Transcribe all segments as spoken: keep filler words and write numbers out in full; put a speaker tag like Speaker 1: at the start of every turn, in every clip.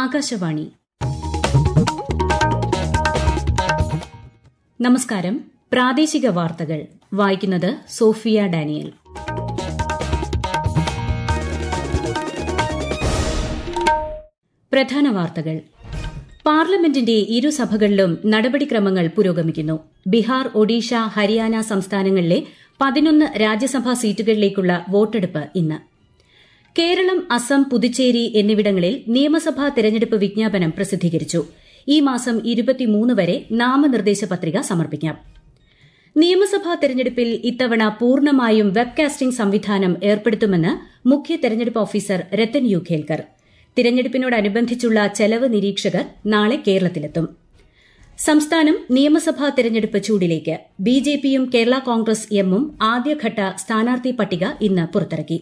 Speaker 1: ആകാശവാണി. നമസ്കാരം. പ്രാദേശിക വാർത്തകൾ വായിക്കുന്നത് സോഫിയ ഡാനിയൽ. പ്രധാന വാർത്തകൾ. പാർലമെന്റിന്റെ ഇരുസഭകളിലും നടപടിക്രമങ്ങൾ പുരോഗമിക്കുന്നു. ബീഹാർ, ഒഡീഷ, ഹരിയാന സംസ്ഥാനങ്ങളിലെ പതിനൊന്ന് രാജ്യസഭാ സീറ്റുകളിലേക്കുള്ള വോട്ടെടുപ്പ് ഇന്ന്. കേരളം, അസം, പുതുച്ചേരി എന്നിവിടങ്ങളിൽ നിയമസഭാ തെരഞ്ഞെടുപ്പ് വിജ്ഞാപനം പ്രസിദ്ധീകരിച്ചു. ഈ മാസം ഇരുപത്തിമൂന്ന് വരെ നാമനിർദ്ദേശ പത്രിക സമർപ്പിക്കാം. നിയമസഭാ തെരഞ്ഞെടുപ്പിൽ ഇത്തവണ പൂർണ്ണമായും വെബ്കാസ്റ്റിംഗ് സംവിധാനം ഏർപ്പെടുത്തുമെന്ന് മുഖ്യ തെരഞ്ഞെടുപ്പ് ഓഫീസർ രത്തൻ യു ഖേൽക്കർ. തിരഞ്ഞെടുപ്പിനോടനുബന്ധിച്ചുള്ള ചെലവ് നിരീക്ഷകർ നാളെ കേരളത്തിലെത്തും. സംസ്ഥാനം നിയമസഭാ തെരഞ്ഞെടുപ്പ് ചൂടിലേക്ക്. ബിജെപിയും കേരള കോൺഗ്രസ് എമ്മും ആദ്യഘട്ട സ്ഥാനാർത്ഥി പട്ടിക ഇന്ന് പുറത്തിറക്കി.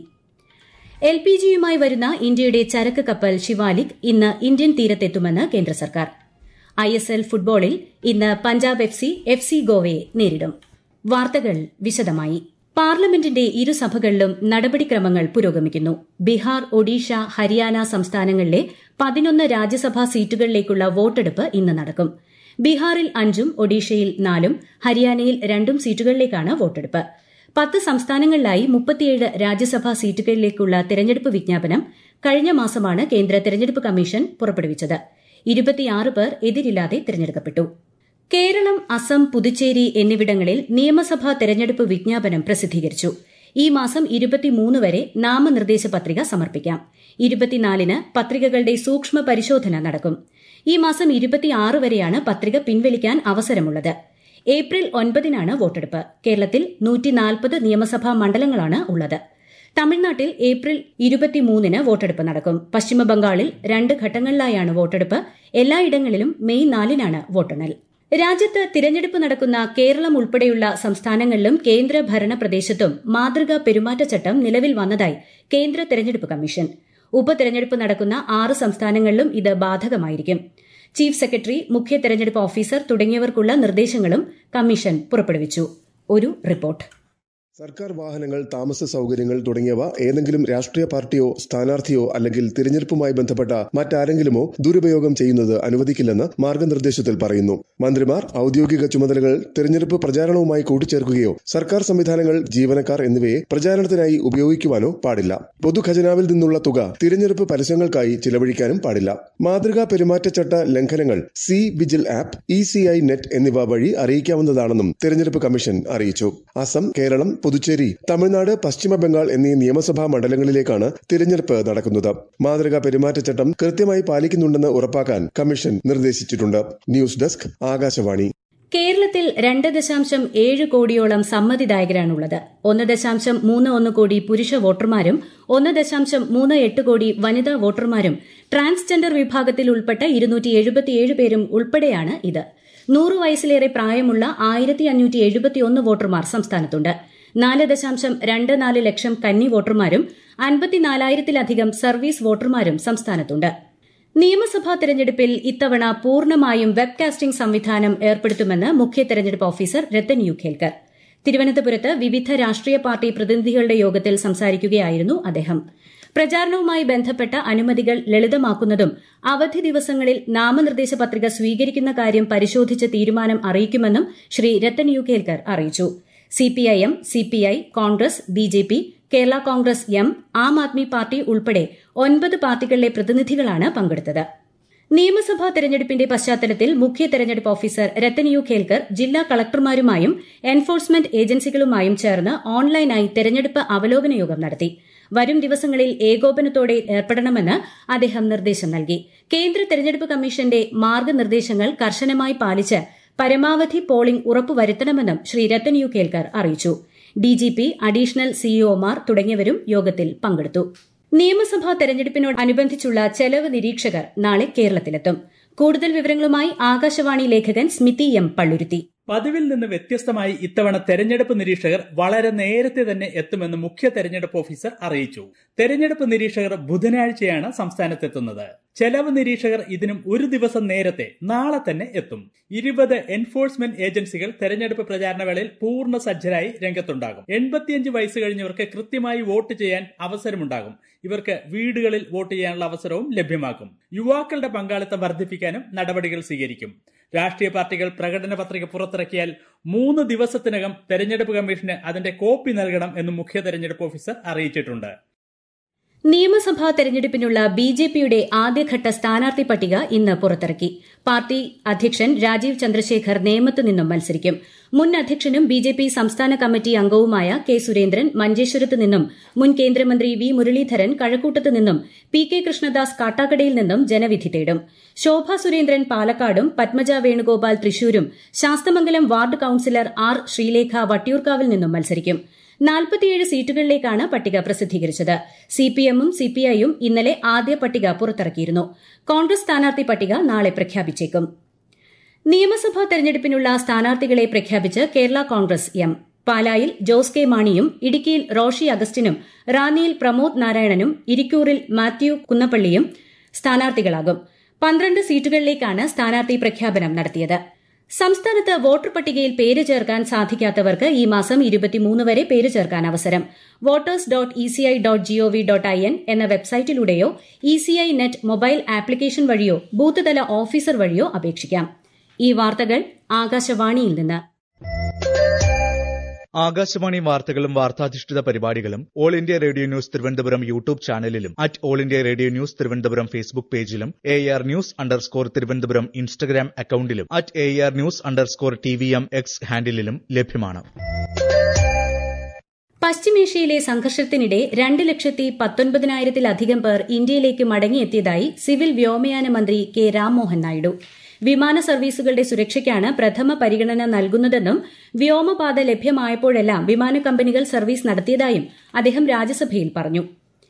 Speaker 1: എൽ പി ജിയുമായി വരുന്ന ഇന്ത്യയുടെ ചരക്ക് കപ്പൽ ശിവാലിക് ഇന്ന് ഇന്ത്യൻ തീരത്തെത്തുമെന്ന് കേന്ദ്ര സർക്കാർ. ഐ എസ് എൽ ഫുട്ബോളിൽ ഇന്ന് Punjab F C F C ഗോവയെ നേരിടും. വാർത്തകൾ വിശദമായി. പാർലമെന്റിന്റെ ഇരുസഭകളിലും നടപടിക്രമങ്ങൾ പുരോഗമിക്കുന്നു. ബീഹാർ, ഒഡീഷ, ഹരിയാന സംസ്ഥാനങ്ങളിലെ പതിനൊന്ന് രാജ്യസഭാ സീറ്റുകളിലേക്കുള്ള വോട്ടെടുപ്പ് ഇന്ന് നടക്കും. ബീഹാറിൽ അഞ്ചും ഒഡീഷയിൽ നാലും ഹരിയാനയിൽ രണ്ടും സീറ്റുകളിലേക്കാണ് വോട്ടെടുപ്പ്. പത്ത് സംസ്ഥാനങ്ങളിലായി മുപ്പത്തിയേഴ് രാജ്യസഭാ സീറ്റുകളിലേക്കുള്ള തെരഞ്ഞെടുപ്പ് വിജ്ഞാപനം കഴിഞ്ഞ മാസമാണ് കേന്ദ്ര തെരഞ്ഞെടുപ്പ് കമ്മീഷൻ പുറപ്പെടുവിച്ചത്. ഇരുപത്തിയാറ് പേർ എതിരില്ലാതെ തെരഞ്ഞെടുക്കപ്പെട്ടു. കേരളം, അസം, പുതുച്ചേരി എന്നിവിടങ്ങളിൽ നിയമസഭാ തെരഞ്ഞെടുപ്പ് വിജ്ഞാപനം പ്രസിദ്ധീകരിച്ചു. ഈ മാസം ഇരുപത്തിമൂന്ന് വരെ നാമനിർദ്ദേശ പത്രിക സമർപ്പിക്കാം. ഇരുപത്തിനാലിന് പത്രികകളുടെ സൂക്ഷ്മ പരിശോധന നടക്കും. ഈ മാസം ഇരുപത്തിയാറ് വരെയാണ് പത്രിക പിൻവലിക്കാൻ അവസരമുള്ളത്. ഏപ്രിൽ ഒൻപതിനാണ് വോട്ടെടുപ്പ്. കേരളത്തിൽ നൂറ്റിനാൽപ്പത് നിയമസഭാ മണ്ഡലങ്ങളാണ് ഉള്ളത്. തമിഴ്നാട്ടിൽ ഏപ്രിൽ ഇരുപത്തിമൂന്നിന് വോട്ടെടുപ്പ് നടക്കും. പശ്ചിമബംഗാളിൽ രണ്ട് ഘട്ടങ്ങളിലായാണ് വോട്ടെടുപ്പ്. എല്ലായിടങ്ങളിലും മെയ് നാലിനാണ് വോട്ടെണ്ണൽ. രാജ്യത്ത് തിരഞ്ഞെടുപ്പ് നടക്കുന്ന കേരളം ഉൾപ്പെടെയുള്ള സംസ്ഥാനങ്ങളിലും കേന്ദ്രഭരണ പ്രദേശത്തും മാതൃകാ പെരുമാറ്റച്ചട്ടം നിലവിൽ വന്നതായി കേന്ദ്ര തെരഞ്ഞെടുപ്പ് കമ്മീഷൻ. ഉപതെരഞ്ഞെടുപ്പ് നടക്കുന്ന ആറ് സംസ്ഥാനങ്ങളിലും ഇത് ബാധകമായിരിക്കും. ചീഫ് സെക്രട്ടറി, മുഖ്യ തെരഞ്ഞെടുപ്പ് ഓഫീസർ തുടങ്ങിയവർക്കുള്ള നിർദ്ദേശങ്ങളും കമ്മീഷൻ പുറപ്പെടുവിച്ചു. ഒരു റിപ്പോർട്ട്.
Speaker 2: സർക്കാർ വാഹനങ്ങൾ, താമസ സൌകര്യങ്ങൾ തുടങ്ങിയവ ഏതെങ്കിലും രാഷ്ട്രീയ പാർട്ടിയോ സ്ഥാനാർത്ഥിയോ അല്ലെങ്കിൽ തിരഞ്ഞെടുപ്പുമായി ബന്ധപ്പെട്ട മറ്റാരെങ്കിലുമോ ദുരുപയോഗം ചെയ്യുന്നത് അനുവദിക്കില്ലെന്ന് മാർഗനിർദ്ദേശത്തിൽ പറയുന്നു. മന്ത്രിമാർ ഔദ്യോഗിക ചുമതലകൾ തിരഞ്ഞെടുപ്പ് പ്രചാരണവുമായി കൂട്ടിച്ചേർക്കുകയോ സർക്കാർ സംവിധാനങ്ങൾ, ജീവനക്കാർ എന്നിവയെ പ്രചാരണത്തിനായി ഉപയോഗിക്കുവാനോ പാടില്ല. പൊതുഖജനാവിൽ നിന്നുള്ള തുക തിരഞ്ഞെടുപ്പ് പരസ്യങ്ങൾക്കായി ചിലവഴിക്കാനും പാടില്ല. മാതൃകാ പെരുമാറ്റച്ചട്ട ലംഘനങ്ങൾ C vigil app, E C I net എന്നിവ വഴി അറിയിക്കാവുന്നതാണെന്നും തെരഞ്ഞെടുപ്പ് കമ്മീഷൻ അറിയിച്ചു. അസം, കേരളം, പുതുച്ചേരി, തമിഴ്നാട്, പശ്ചിമ ബംഗാൾ എന്നീ നിയമസഭാ മണ്ഡലങ്ങളിലേക്കാണ് തിരഞ്ഞെടുപ്പ് നടക്കുന്നത്. മാതൃകാ പെരുമാറ്റച്ചട്ടം കൃത്യമായി പാലിക്കുന്നുണ്ടെന്ന് ഉറപ്പാക്കാൻ കമ്മീഷൻ നിർദ്ദേശിച്ചിട്ടുണ്ട്. News desk, Akashvani.
Speaker 1: കേരളത്തിൽ രണ്ട് ദശാംശം ഏഴ് കോടിയോളം സമ്മതിദായകരാണുള്ളത്. ഒന്ന് ദശാംശം മൂന്ന് ഒന്ന് കോടി പുരുഷ വോട്ടർമാരും ഒന്ന് ദശാംശം മൂന്ന് എട്ട് കോടി വനിതാ വോട്ടർമാരും ട്രാൻസ്ജെൻഡർ വിഭാഗത്തിൽ ഉൾപ്പെട്ട ഇരുന്നൂറ്റി എഴുപത്തിയേഴ് പേരും ഉൾപ്പെടെയാണ് ഇത്. നൂറ് വയസ്സിലേറെ പ്രായമുള്ള ആയിരത്തി അഞ്ഞൂറ്റി എഴുപത്തിയൊന്ന് വോട്ടർമാർ സംസ്ഥാനത്തുണ്ട്. നാല് ദശാംശം രണ്ട് നാല് ലക്ഷം കന്നി വോട്ടർമാരും അൻപത്തിനാലായിരത്തിലധികം സർവീസ് വോട്ടർമാരും സംസ്ഥാനത്തുണ്ട്. നിയമസഭാ തെരഞ്ഞെടുപ്പിൽ ഇത്തവണ പൂർണ്ണമായും വെബ്കാസ്റ്റിംഗ് സംവിധാനം ഏർപ്പെടുത്തുമെന്ന് മുഖ്യ തെരഞ്ഞെടുപ്പ് ഓഫീസർ രത്തൻ യു ഖേൽക്കർ. തിരുവനന്തപുരത്ത് വിവിധ രാഷ്ട്രീയ പാർട്ടി പ്രതിനിധികളുടെ യോഗത്തിൽ സംസാരിക്കുകയായിരുന്നു അദ്ദേഹം. പ്രചാരണവുമായി ബന്ധപ്പെട്ട അനുമതികൾ ലളിതമാക്കുന്നതും അവധി ദിവസങ്ങളിൽ നാമനിർദ്ദേശ പത്രിക സ്വീകരിക്കുന്ന കാര്യം പരിശോധിച്ച് തീരുമാനം അറിയിക്കുമെന്നും ശ്രീ രത്തൻ യു ഖേൽക്കർ അറിയിച്ചു. CPIM, CPI, Congress, BJP, Kerala Congress M, Aam Aadmi party ഉൾപ്പെടെ ഒൻപത് പാർട്ടികളിലെ പ്രതിനിധികളാണ് പങ്കെടുത്തത്. നിയമസഭാ തെരഞ്ഞെടുപ്പിന്റെ പശ്ചാത്തലത്തിൽ മുഖ്യ തെരഞ്ഞെടുപ്പ് ഓഫീസർ രത്തൻ യു ഖേൽക്കർ ജില്ലാ കളക്ടർമാരുമായും എൻഫോഴ്സ്മെന്റ് ഏജൻസികളുമായും ചേർന്ന് ഓൺലൈനായി തെരഞ്ഞെടുപ്പ് അവലോകന യോഗം നടത്തി. വരും ദിവസങ്ങളിൽ ഏകോപനത്തോടെ ഏർപ്പെടണമെന്ന് അദ്ദേഹം നിർദ്ദേശം നൽകി. കേന്ദ്ര തെരഞ്ഞെടുപ്പ് കമ്മീഷന്റെ മാർഗനിർദ്ദേശങ്ങൾ കർശനമായി പാലിച്ച് പരമാവധി പോളിംഗ് ഉറപ്പുവരുത്തണമെന്നും ശ്രീ രത്തൻ യു ഖേൽക്കർ അറിയിച്ചു. ഡിജിപി, അഡീഷണൽ സിഇഒമാർ തുടങ്ങിയവരും യോഗത്തിൽ പങ്കെടുത്തു. നിയമസഭാ തെരഞ്ഞെടുപ്പിനോടനുബന്ധിച്ചുള്ള ചെലവ് നിരീക്ഷകർ നാളെ കേരളത്തിലെത്തും. കൂടുതൽ വിവരങ്ങളുമായി ആകാശവാണി ലേഖകൻ സ്മിതി എം പള്ളുരുത്തി.
Speaker 3: പതിവിൽ നിന്ന് വ്യത്യസ്തമായി ഇത്തവണ തെരഞ്ഞെടുപ്പ് നിരീക്ഷകർ വളരെ നേരത്തെ തന്നെ എത്തുമെന്ന് മുഖ്യ തെരഞ്ഞെടുപ്പ് ഓഫീസർ അറിയിച്ചു. തെരഞ്ഞെടുപ്പ് നിരീക്ഷകർ ബുധനാഴ്ചയാണ് സംസ്ഥാനത്തെത്തുന്നത്. ചെലവ് നിരീക്ഷകർ ഇതിനും ഒരു ദിവസം നേരത്തെ നാളെ തന്നെ എത്തും. ഇരുപത് എൻഫോഴ്സ്മെന്റ് ഏജൻസികൾ തെരഞ്ഞെടുപ്പ് പ്രചാരണ വേളയിൽ പൂർണ്ണ സജ്ജരായി രംഗത്തുണ്ടാകും. എൺപത്തിയഞ്ച് വയസ്സ് കഴിഞ്ഞവർക്ക് കൃത്യമായി വോട്ട് ചെയ്യാൻ അവസരമുണ്ടാകും. ഇവർക്ക് വീടുകളിൽ വോട്ട് ചെയ്യാനുള്ള അവസരവും ലഭ്യമാക്കും. യുവാക്കളുടെ പങ്കാളിത്തം വർദ്ധിപ്പിക്കാനും നടപടികൾ സ്വീകരിക്കും. രാഷ്ട്രീയ പാർട്ടികൾ പ്രകടന പത്രിക പുറത്തിറക്കിയാൽ മൂന്ന് ദിവസത്തിനകം തെരഞ്ഞെടുപ്പ് കമ്മീഷന് അതിന്റെ കോപ്പി നൽകണം എന്നും മുഖ്യ തെരഞ്ഞെടുപ്പ് ഓഫീസർ അറിയിച്ചിട്ടുണ്ട്.
Speaker 1: നിയമസഭാ തെരഞ്ഞെടുപ്പിനുള്ള ബി ജെ പിയുടെ ആദ്യഘട്ട സ്ഥാനാർത്ഥി പട്ടിക ഇന്ന് പുറത്തിറക്കി. പാർട്ടി അധ്യക്ഷൻ രാജീവ് ചന്ദ്രശേഖർ നേമത്ത് നിന്നും മത്സരിക്കും. മുൻ അധ്യക്ഷനും ബി ജെ പി സംസ്ഥാന കമ്മിറ്റി അംഗവുമായ കെ സുരേന്ദ്രൻ മഞ്ചേശ്വരത്ത് നിന്നും, മുൻ കേന്ദ്രമന്ത്രി വി മുരളീധരൻ കഴക്കൂട്ടത്ത് നിന്നും, പി കെ കൃഷ്ണദാസ് കാട്ടാക്കടയിൽ നിന്നും ജനവിധി തേടും. ശോഭ സുരേന്ദ്രൻ പാലക്കാടും, പത്മജ വേണുഗോപാൽ തൃശൂരും, Sasthamangalam ward councillor R Sreelekha വട്ടിയൂർക്കാവിൽ നിന്നും മത്സരിക്കും. നാൽപ്പത്തിയേഴ് സീറ്റുകളിലേക്കാണ് പട്ടിക പ്രസിദ്ധീകരിച്ചത്. സിപിഎമ്മും സിപിഐയും ഇന്നലെ ആദ്യ പട്ടിക പുറത്തിറക്കിയിരുന്നു. കോൺഗ്രസ് സ്ഥാനാർത്ഥി പട്ടിക നാളെ പ്രഖ്യാപിച്ചേക്കും. നിയമസഭാ തെരഞ്ഞെടുപ്പിനുള്ള സ്ഥാനാർത്ഥികളെ പ്രഖ്യാപിച്ച് കേരള കോൺഗ്രസ് എം. പാലായിൽ ജോസ് കെ മാണിയും, ഇടുക്കിയിൽ റോഷി അഗസ്റ്റിനും, റാന്നിയിൽ പ്രമോദ് നാരായണനും, ഇരിക്കൂറിൽ മാത്യു കുന്നപ്പള്ളിയും സ്ഥാനാർത്ഥികളാകും. പന്ത്രണ്ട് സീറ്റുകളിലേക്കാണ് സ്ഥാനാർത്ഥി പ്രഖ്യാപനം നടത്തിയത്. സംസ്ഥാനത്ത് വോട്ടർ പട്ടികയിൽ പേര് ചേർക്കാൻ സാധിക്കാത്തവർക്ക് ഈ മാസം ഇരുപത്തിമൂന്ന് വരെ പേര് ചേർക്കാൻ അവസരം. Voters dot E C I dot G O V dot I N എന്ന വെബ്സൈറ്റിലൂടെയോ E C I net mobile application വഴിയോ ബൂത്ത് തല ഓഫീസർ വഴിയോ അപേക്ഷിക്കാം. ഈ വാർത്തകൾ ആകാശവാണിയിൽ നിന്ന്.
Speaker 4: ആകാശവാണി വാർത്തകളും വാർത്താധിഷ്ഠിത പരിപാടികളും all India radio news Thiruvananthapuram YouTube ചാനലിലും at all India radio news Thiruvananthapuram Facebook പേജിലും A R news underscore Thiruvananthapuram Instagram അക്കൌണ്ടിലും at A R news underscore T V M X ഹാൻഡിലും ലഭ്യമാണ്.
Speaker 1: പശ്ചിമേഷ്യയിലെ സംഘർഷത്തിനിടെ രണ്ട് ലക്ഷത്തി പത്തൊൻപതിനായിരത്തിലധികം പേർ ഇന്ത്യയിലേക്ക് മടങ്ങിയെത്തിയതായി സിവിൽ വ്യോമയാന മന്ത്രി കെ രാംമോഹൻ നായിഡു. വിമാന സർവീസുകളുടെ സുരക്ഷയ്ക്കാണ് പ്രഥമ പരിഗണന നൽകുന്നതെന്നും വ്യോമപാത ലഭ്യമായപ്പോഴെല്ലാം വിമാന കമ്പനികൾ സർവീസ് നടത്തിയതായും അദ്ദേഹം രാജ്യസഭയിൽ പറഞ്ഞു.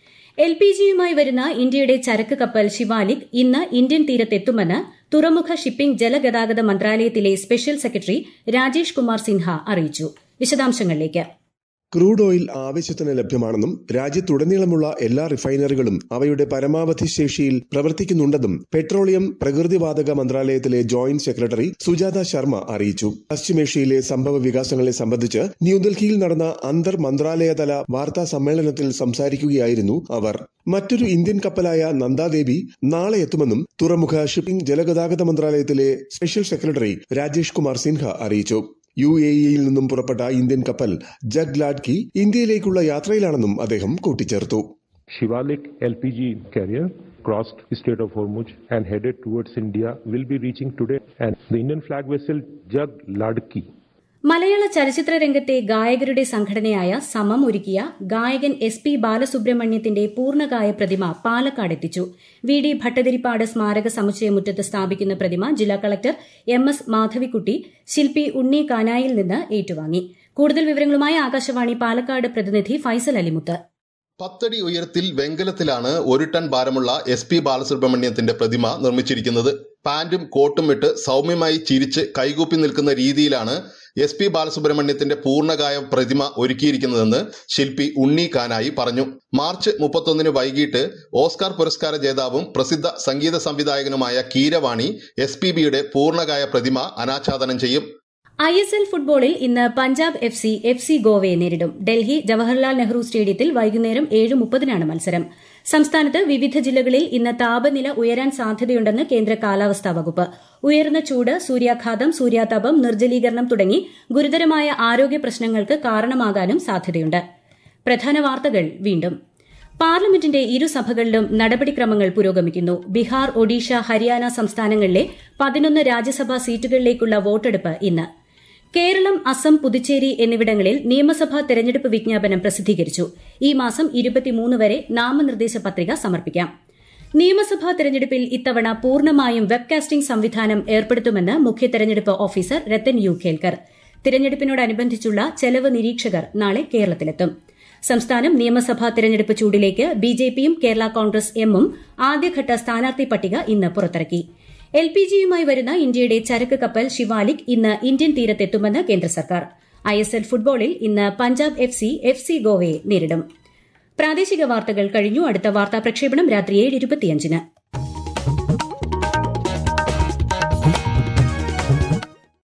Speaker 1: എൽ പി ജിയുമായി വരുന്ന ഇന്ത്യയുടെ ചരക്ക് കപ്പൽ ശിവാലിക് ഇന്ന് ഇന്ത്യൻ തീരത്തെത്തുമെന്ന് തുറമുഖ ഷിപ്പിംഗ് ജലഗതാഗത മന്ത്രാലയത്തിലെ സ്പെഷ്യൽ സെക്രട്ടറി രാജേഷ് കുമാർ സിൻഹ അറിയിച്ചു. വിശദാംശങ്ങളിലേക്ക്.
Speaker 2: ക്രൂഡ് ഓയിൽ ആവശ്യത്തിന് ലഭ്യമാണെന്നും രാജ്യത്തുടനീളമുള്ള എല്ലാ റിഫൈനറികളും അവയുടെ പരമാവധി ശേഷിയിൽ പ്രവർത്തിക്കുന്നുണ്ടെന്നും പെട്രോളിയം പ്രകൃതിവാതക മന്ത്രാലയത്തിലെ ജോയിന്റ് സെക്രട്ടറി സുജാത ശർമ്മ അറിയിച്ചു. പശ്ചിമേഷ്യയിലെ സംഭവ വികാസങ്ങളെ സംബന്ധിച്ച് ന്യൂഡൽഹിയിൽ നടന്ന അന്തർ മന്ത്രാലയതല വാർത്താ സമ്മേളനത്തിൽ സംസാരിക്കുകയായിരുന്നു അവർ. മറ്റൊരു ഇന്ത്യൻ കപ്പലായ നന്ദാദേവി നാളെ എത്തുമെന്നും തുറമുഖ ഷിപ്പിംഗ് ജലഗതാഗത മന്ത്രാലയത്തിലെ സ്പെഷ്യൽ സെക്രട്ടറി രാജേഷ് കുമാർ സിൻഹ അറിയിച്ചു. യു എ ഇയിൽ നിന്നും പുറപ്പെട്ട ഇന്ത്യൻ കപ്പൽ ജഗ് ലാഡ്കി ഇന്ത്യയിലേക്കുള്ള യാത്രയിലാണെന്നും അദ്ദേഹം കൂട്ടിച്ചേർത്തു.
Speaker 5: Shivalik L P G carrier crossed Strait of Hormuz and headed towards India will be reaching today, and the Indian flag vessel Jag Ladki.
Speaker 1: മലയാള ചലച്ചിത്ര രംഗത്തെ ഗായകരുടെ സംഘടനയായ സമം ഒരുക്കിയ ഗായകൻ എസ് പി ബാലസുബ്രഹ്മണ്യത്തിന്റെ പൂർണ്ണകായ പ്രതിമ പാലക്കാടെത്തിച്ചു. വി ഡി ഭട്ടതിരിപ്പാട് സ്മാരക സമുച്ചയമുറ്റത്ത് സ്ഥാപിക്കുന്ന പ്രതിമ ജില്ലാ കളക്ടർ എം എസ് മാധവിക്കുട്ടി ശില്പി ഉണ്ണി കാനായിൽ നിന്ന് ഏറ്റുവാങ്ങി. കൂടുതൽ വിവരങ്ങളുമായി ആകാശവാണി പാലക്കാട് പ്രതിനിധി ഫൈസൽ അലിമുത്ത്.
Speaker 6: പത്തടി ഉയരത്തിൽ വെങ്കലത്തിലാണ് ഒരു ടൺ ഭാരമുള്ള എസ് പി ബാലസുബ്രഹ്മണ്യത്തിന്റെ പ്രതിമ നിർമ്മിച്ചിരിക്കുന്നത്. പാന്റും കോട്ടും ഇട്ട് സൗമ്യമായി ചിരിച്ച് കൈകൂപ്പി നിൽക്കുന്ന രീതിയിലാണ് എസ് പി ബാലസുബ്രഹ്മണ്യത്തിന്റെ പൂർണ്ണകായ പ്രതിമ ഒരുക്കിയിരിക്കുന്നതെന്ന് ശില്പി ഉണ്ണി കാനായി പറഞ്ഞു. മാർച്ച് മുപ്പത്തൊന്നിന് വൈകിട്ട് ഓസ്കാർ പുരസ്കാര ജേതാവും പ്രസിദ്ധ സംഗീത സംവിധായകനുമായ കീരവാണി എസ് പി ബിയുടെ പൂർണ്ണകായ പ്രതിമ അനാച്ഛാദനം ചെയ്യും.
Speaker 1: ഐ എസ് എൽ ഫുട്ബോളിൽ ഇന്ന് Punjab F C F C ഗോവയെ നേരിടും. ഡൽഹി ജവഹർലാൽ നെഹ്റു സ്റ്റേഡിയത്തിൽ വൈകുന്നേരം ഏഴ് മുപ്പതിനാണ് മത്സരം. സംസ്ഥാനത്ത് വിവിധ ജില്ലകളിൽ ഇന്ന് താപനില ഉയരാൻ സാധ്യതയുണ്ടെന്ന് കേന്ദ്ര കാലാവസ്ഥാ വകുപ്പ്. ഉയർന്ന ചൂട്, സൂര്യാഘാതം, സൂര്യാതപം, നിർജ്ജലീകരണം തുടങ്ങി ഗുരുതരമായ ആരോഗ്യ പ്രശ്നങ്ങൾക്ക് കാരണമാകാനും സാധ്യതയുണ്ട്. പ്രധാന വാർത്തകൾ വീണ്ടും. പാർലമെന്റിന്റെ ഇരുസഭകളിലും നടപടിക്രമങ്ങൾ പുരോഗമിക്കുന്നു. ബീഹാർ, ഒഡീഷ, ഹരിയാന സംസ്ഥാനങ്ങളിലെ പതിനൊന്ന് രാജ്യസഭാ സീറ്റുകളിലേക്കുള്ള വോട്ടെടുപ്പ് ഇന്ന്. കേരളം, അസം, പുതുച്ചേരി എന്നിവിടങ്ങളിൽ നിയമസഭാ തെരഞ്ഞെടുപ്പ് വിജ്ഞാപനം പ്രസിദ്ധീകരിച്ചു. ഈ മാസം ഇരുപത്തിമൂന്ന് വരെ നാമനിർദ്ദേശ പത്രിക സമർപ്പിക്കാം. നിയമസഭാ തെരഞ്ഞെടുപ്പിൽ ഇത്തവണ പൂർണ്ണമായും വെബ്കാസ്റ്റിംഗ് സംവിധാനം ഏർപ്പെടുത്തുമെന്ന് മുഖ്യ തെരഞ്ഞെടുപ്പ് ഓഫീസർ രത്തൻ യു ഖേൽക്കർ. തെരഞ്ഞെടുപ്പിനോടനുബന്ധിച്ചുള്ള ചെലവ് നിരീക്ഷകർ നാളെ കേരളത്തിലെത്തും. സംസ്ഥാനം നിയമസഭാ തെരഞ്ഞെടുപ്പ് ചൂടിലേക്ക്. ബിജെപിയും കേരള കോൺഗ്രസ് എമ്മും ആദ്യഘട്ട സ്ഥാനാർത്ഥി പട്ടിക ഇന്ന് പുറത്തിറക്കി. എൽ പി ജിയുമായി വരുന്ന ഇന്ത്യയുടെ ചരക്ക് കപ്പൽ ശിവാലിക് ഇന്ന് ഇന്ത്യൻ തീരത്തെത്തുമെന്ന് കേന്ദ്ര സർക്കാർ. ഐ എസ് എൽ ഫുട്ബോളിൽ ഇന്ന് Punjab F C F C ഗോവയെ നേരിടും. പ്രാദേശിക വാർത്തകൾ കഴിഞ്ഞു. അടുത്ത വാർത്താ പ്രക്ഷേപണം രാത്രി ഏഴ് ഇരുപത്തിയഞ്ചിന്.